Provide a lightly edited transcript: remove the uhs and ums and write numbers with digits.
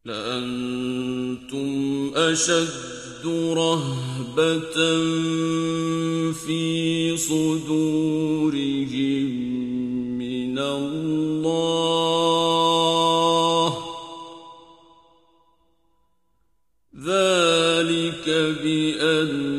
لأنتم أشد رهبة في صدورهم من الله ذلك بأن